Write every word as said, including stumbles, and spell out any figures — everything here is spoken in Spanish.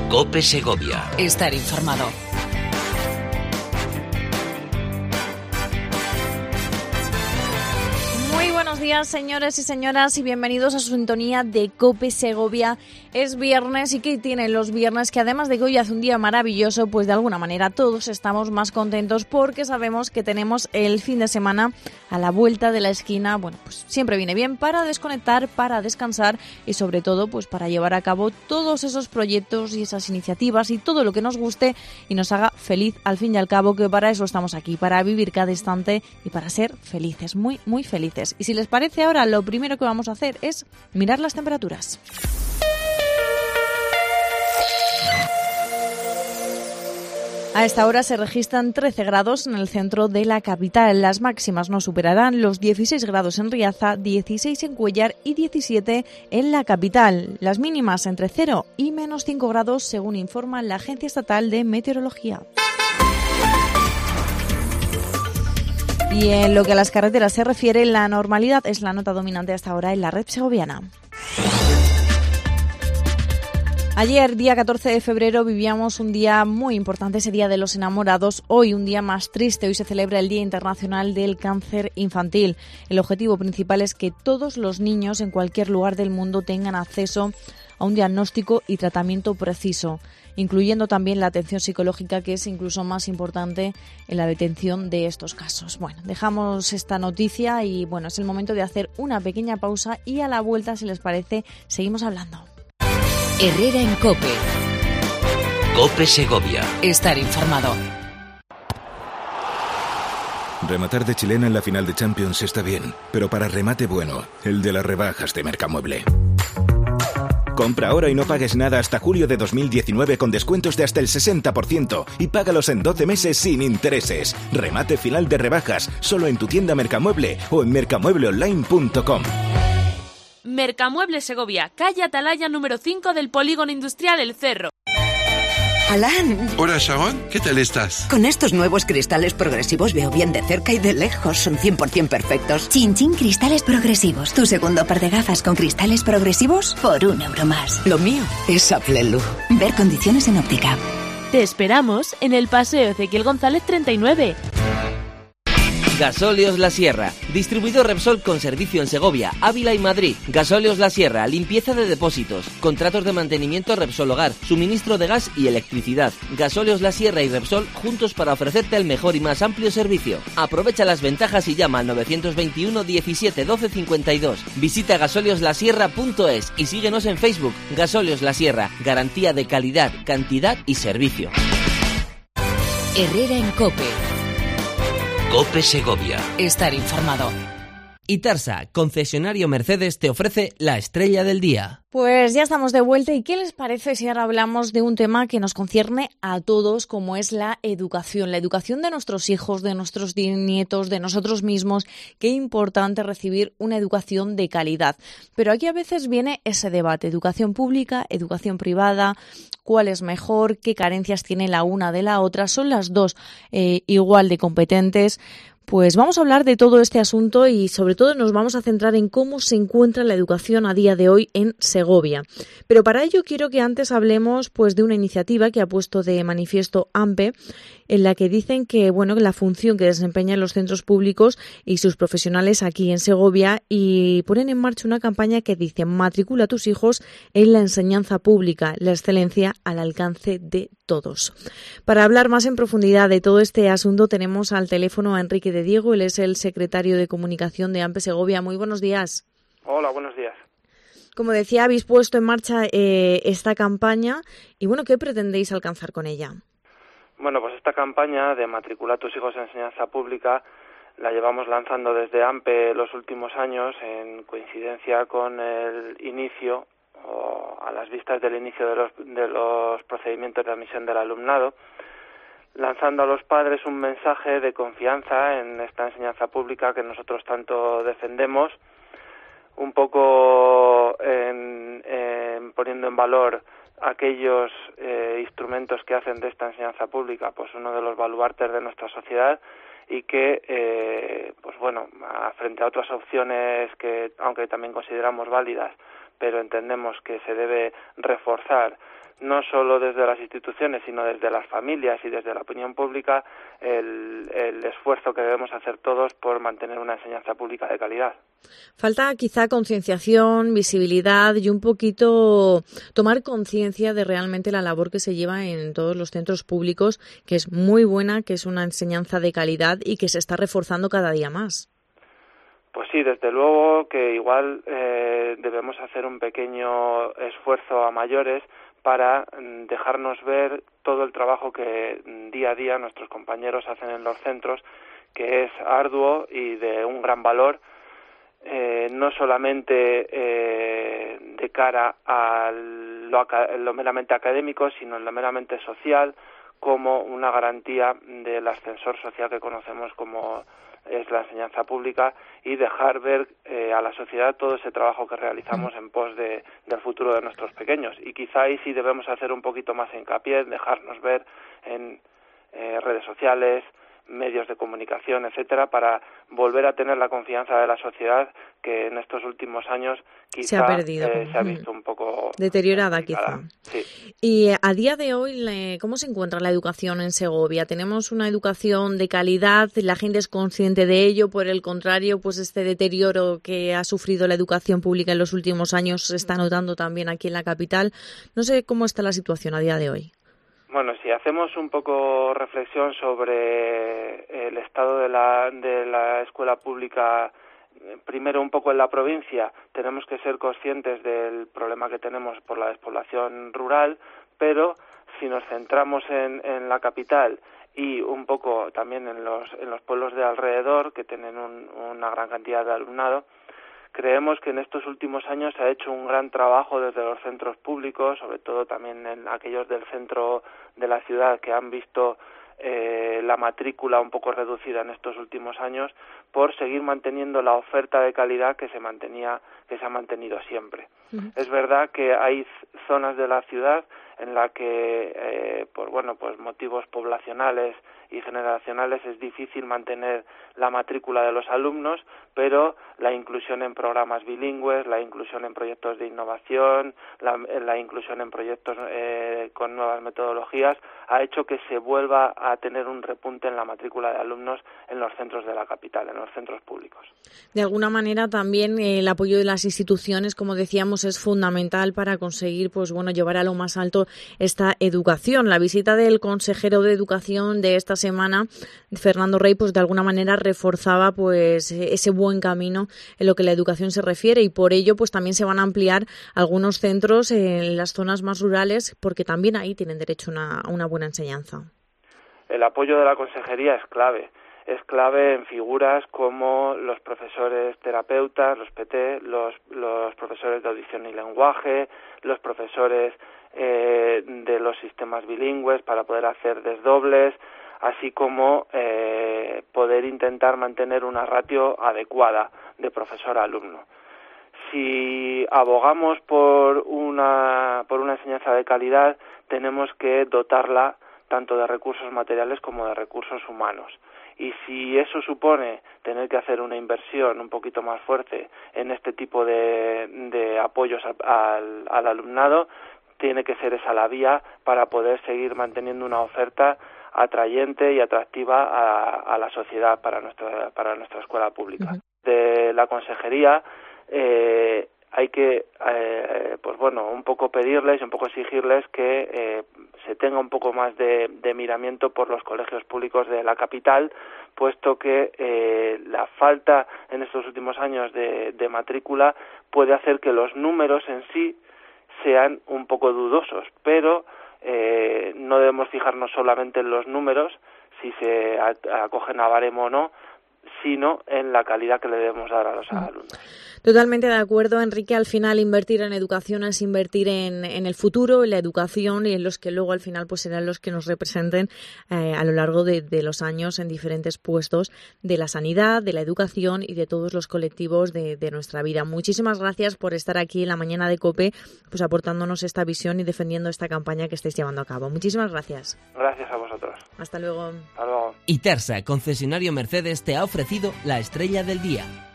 COPE Segovia. Estar informado. Buenos días, señores y señoras, y bienvenidos a su sintonía de COPE Segovia. Es viernes, y ¿qué tienen los viernes? Que además de que hoy hace un día maravilloso, pues de alguna manera todos estamos más contentos porque sabemos que tenemos el fin de semana a la vuelta de la esquina. Bueno, pues siempre viene bien para desconectar, para descansar y sobre todo pues para llevar a cabo todos esos proyectos y esas iniciativas y todo lo que nos guste y nos haga feliz al fin y al cabo, que para eso estamos aquí, para vivir cada instante y para ser felices, muy, muy felices. Y si les parece, ahora lo primero que vamos a hacer es mirar las temperaturas. A esta hora se registran trece grados en el centro de la capital. Las máximas no superarán los dieciséis grados en Riaza, dieciséis en Cuéllar y diecisiete en la capital. Las mínimas entre cero y menos cinco grados, según informa la Agencia Estatal de Meteorología. Y en lo que a las carreteras se refiere, la normalidad es la nota dominante hasta ahora en la red segoviana. Ayer, día catorce de febrero, vivíamos un día muy importante, ese Día de los Enamorados. Hoy, un día más triste, hoy se celebra el Día Internacional del Cáncer Infantil. El objetivo principal es que todos los niños en cualquier lugar del mundo tengan acceso a un diagnóstico y tratamiento preciso, incluyendo también la atención psicológica, que es incluso más importante en la detención de estos casos. Bueno, dejamos esta noticia y bueno, es el momento de hacer una pequeña pausa y a la vuelta, si les parece, seguimos hablando. Herrera en COPE. COPE Segovia. Estar informado. Rematar de chilena en la final de Champions está bien, pero para remate bueno, el de las rebajas de Mercamueble. Compra ahora y no pagues nada hasta julio de dos mil diecinueve con descuentos de hasta el sesenta por ciento y págalos en doce meses sin intereses. Remate final de rebajas, solo en tu tienda Mercamueble o en mercamueble online punto com. Mercamueble Segovia, calle Atalaya número cinco del Polígono Industrial El Cerro. Alan. Hola, Sharon, ¿qué tal estás? Con estos nuevos cristales progresivos veo bien de cerca y de lejos. Son cien por ciento perfectos. Chin Chin Cristales Progresivos. Tu segundo par de gafas con cristales progresivos por un euro más. Lo mío es Aplelu. Ver condiciones en óptica. Te esperamos en el Paseo Ezequiel González treinta y nueve. Gasóleos La Sierra, distribuidor Repsol con servicio en Segovia, Ávila y Madrid. Gasóleos La Sierra, limpieza de depósitos, contratos de mantenimiento Repsol Hogar, suministro de gas y electricidad. Gasóleos La Sierra y Repsol juntos para ofrecerte el mejor y más amplio servicio. Aprovecha las ventajas y llama al novecientos veintiuno diecisiete doce cincuenta y dos. Visita gasóleos la sierra punto es y síguenos en Facebook. Gasóleos La Sierra, garantía de calidad, cantidad y servicio. Herrera en COPE. COPE Segovia. Estar informado. Itarsa, concesionario Mercedes, te ofrece la estrella del día. Pues ya estamos de vuelta, y ¿qué les parece si ahora hablamos de un tema que nos concierne a todos, como es la educación? La educación de nuestros hijos, de nuestros nietos, de nosotros mismos. Qué importante recibir una educación de calidad. Pero aquí a veces viene ese debate, educación pública, educación privada, cuál es mejor, qué carencias tiene la una de la otra, son las dos eh, igual de competentes. Pues vamos a hablar de todo este asunto y sobre todo nos vamos a centrar en cómo se encuentra la educación a día de hoy en Segovia. Pero para ello quiero que antes hablemos pues de una iniciativa que ha puesto de manifiesto AMPE, en la que dicen que bueno que la función que desempeñan los centros públicos y sus profesionales aquí en Segovia, y ponen en marcha una campaña que dice: matricula a tus hijos en la enseñanza pública, la excelencia al alcance de todos. Para hablar más en profundidad de todo este asunto tenemos al teléfono a Enrique de Diego, él es el secretario de comunicación de AMPE Segovia. Muy buenos días. Hola, buenos días. Como decía, habéis puesto en marcha eh, esta campaña y bueno, ¿qué pretendéis alcanzar con ella? Bueno, pues esta campaña de matricular a tus hijos en enseñanza pública la llevamos lanzando desde AMPE los últimos años en coincidencia con el inicio o a las vistas del inicio de los, de los procedimientos de admisión del alumnado, lanzando a los padres un mensaje de confianza en esta enseñanza pública que nosotros tanto defendemos, un poco en, en poniendo en valor aquellos eh, instrumentos que hacen de esta enseñanza pública pues uno de los baluartes de nuestra sociedad, y que eh, pues bueno, frente a otras opciones que aunque también consideramos válidas, pero entendemos que se debe reforzar no solo desde las instituciones, sino desde las familias y desde la opinión pública, el, el esfuerzo que debemos hacer todos por mantener una enseñanza pública de calidad. Falta quizá concienciación, visibilidad y un poquito tomar conciencia de realmente la labor que se lleva en todos los centros públicos, que es muy buena, que es una enseñanza de calidad y que se está reforzando cada día más. Pues sí, desde luego que igual eh, debemos hacer un pequeño esfuerzo a mayores para dejarnos ver todo el trabajo que día a día nuestros compañeros hacen en los centros, que es arduo y de un gran valor, eh, no solamente eh, de cara a lo, lo meramente académico, sino en lo meramente social, como una garantía del ascensor social que conocemos como es la enseñanza pública, y dejar ver eh, a la sociedad todo ese trabajo que realizamos en pos de, del futuro de nuestros pequeños. Y quizá ahí sí debemos hacer un poquito más hincapié, dejarnos ver en eh, redes sociales, medios de comunicación, etcétera, para volver a tener la confianza de la sociedad que en estos últimos años quizá se ha perdido, eh, se ha visto un poco deteriorada, quizá. Sí. Y a día de hoy, ¿cómo se encuentra la educación en Segovia? ¿Tenemos una educación de calidad? ¿La gente es consciente de ello? Por el contrario, pues este deterioro que ha sufrido la educación pública en los últimos años se está notando también aquí en la capital. No sé cómo está la situación a día de hoy. Bueno, si hacemos un poco reflexión sobre el estado de la, de la escuela pública, primero un poco en la provincia, tenemos que ser conscientes del problema que tenemos por la despoblación rural, pero si nos centramos en, en la capital y un poco también en los, en los pueblos de alrededor, que tienen un, una gran cantidad de alumnado, creemos que en estos últimos años se ha hecho un gran trabajo desde los centros públicos, sobre todo también en aquellos del centro de la ciudad que han visto eh, la matrícula un poco reducida en estos últimos años, por seguir manteniendo la oferta de calidad que se mantenía, que se ha mantenido siempre. Uh-huh. Es verdad que hay zonas de la ciudad en la que eh, por bueno pues motivos poblacionales y generacionales es difícil mantener la matrícula de los alumnos, pero la inclusión en programas bilingües, la inclusión en proyectos de innovación, la, la inclusión en proyectos eh, con nuevas metodologías ha hecho que se vuelva a tener un repunte en la matrícula de alumnos en los centros de la capital, en los centros públicos. De alguna manera también eh, el apoyo de las instituciones, como decíamos, es fundamental para conseguir pues bueno llevar a lo más alto esta educación. La visita del consejero de Educación de esta semana, Fernando Rey, pues de alguna manera reforzaba pues ese buen camino en lo que la educación se refiere, y por ello pues también se van a ampliar algunos centros en las zonas más rurales, porque también ahí tienen derecho a una, a una buena enseñanza. El apoyo de la consejería es clave. Es clave en figuras como los profesores terapeutas, los P T, los, los profesores de audición y lenguaje, los profesores eh, de los sistemas bilingües para poder hacer desdobles, así como eh, poder intentar mantener una ratio adecuada de profesor-alumno. Si abogamos por una, por una enseñanza de calidad, tenemos que dotarla tanto de recursos materiales como de recursos humanos. Y si eso supone tener que hacer una inversión un poquito más fuerte en este tipo de, de apoyos al, al, al alumnado, tiene que ser esa la vía para poder seguir manteniendo una oferta atrayente y atractiva a, a la sociedad para nuestra, para nuestra escuela pública. Uh-huh. De la consejería eh, hay que, eh, pues bueno, un poco pedirles, un poco exigirles que eh, se tenga un poco más de, de miramiento por los colegios públicos de la capital, puesto que eh, la falta en estos últimos años de, de matrícula puede hacer que los números en sí sean un poco dudosos, pero eh, no debemos fijarnos solamente en los números, si se acogen a baremo o no, sino en la calidad que le debemos dar a los alumnos. Totalmente de acuerdo, Enrique. Al final invertir en educación es invertir en, en el futuro, en la educación, y en los que luego al final pues serán los que nos representen eh, a lo largo de, de los años en diferentes puestos de la sanidad, de la educación y de todos los colectivos de, de nuestra vida. Muchísimas gracias por estar aquí en la mañana de COPE, pues aportándonos esta visión y defendiendo esta campaña que estáis llevando a cabo. Muchísimas gracias. Gracias a vosotros. Hasta luego. Hasta luego. Itersa, concesionario Mercedes, te ha ofrecido la estrella del día.